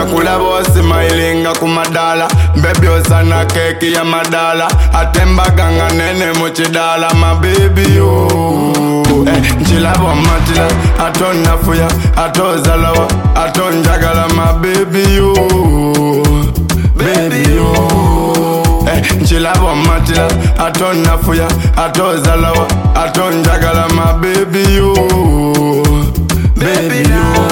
kulabo smilinga kumadala baby osana keki ya madala atemba ganga nene muchidala my baby yo nchilabo matila atona fuya atozalawa atonjagala my baby yo baby yo nchilabo matila atona fuya atozalawa atonjagala my baby yo baby yo.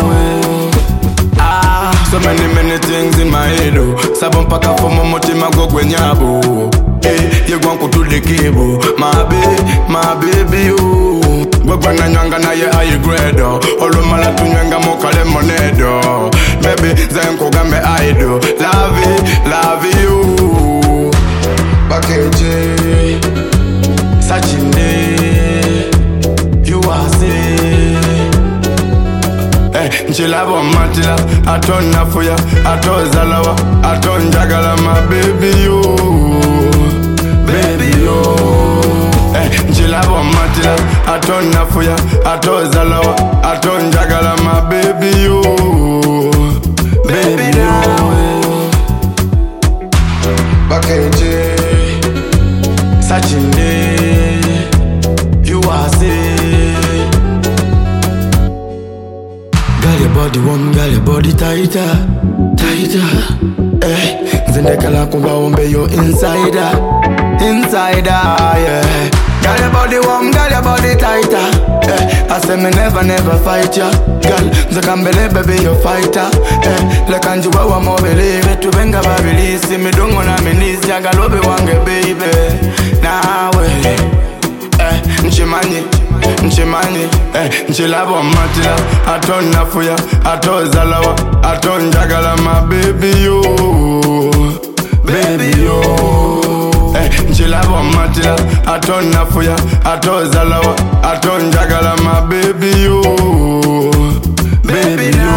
So many things in my head, oh. Sabon paka for my mutima go kwenyabo. Hey, you gwan kutu the cable, my baby, oh. Gwagwana nyanga na ye ayi gredo. Olo mala tu nyanga mokale monedo. Baby, zenko gambe aido. Love you. Pakeje, Sachinde, you are say. Nchilabo matila, atona fuya, atozalawa, atonjagala my baby yo, baby yo. Nchilabo matila, atona fuya, atozalawa, atonjagala my baby yo, baby yo. Pakeje, Sachinde, you are say. Girl, your body warm, girl, your body tighter, tighter. Zendekala kumba umbe yo insider, yeah. Girl, your body warm, girl, your body tighter. I say me never fight ya. Girl, zakambele baby you fighter. Like anjuwa wa mo believe tu benga babilisi mi dongo na minisi ya galobe wange baby. Nawe, nchimani, nchilabo matila, atona fuya, atozalawa, atonjagala my baby yo, baby yo. Nchilabo matila, atona fuya, atozalawa, atonjagala my baby yo, baby yo.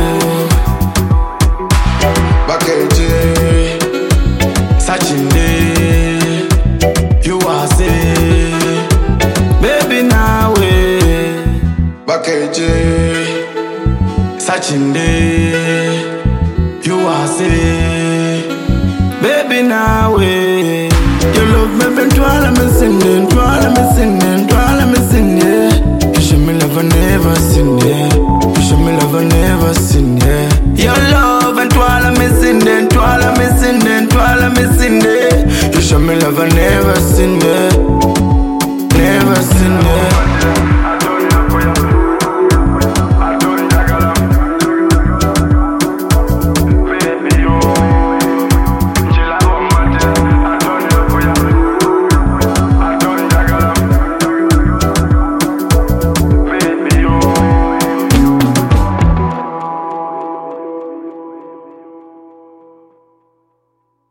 Pakeje, Sachinde, you are say. Baby now Pakeje, Sachinde, you are say. Baby now you love me, but twala me singing, You show me love I never seen, yeah. You show me love I never seen, yeah. Your love and twala me singing, You show me love I never seen, yeah. Never seen, yeah.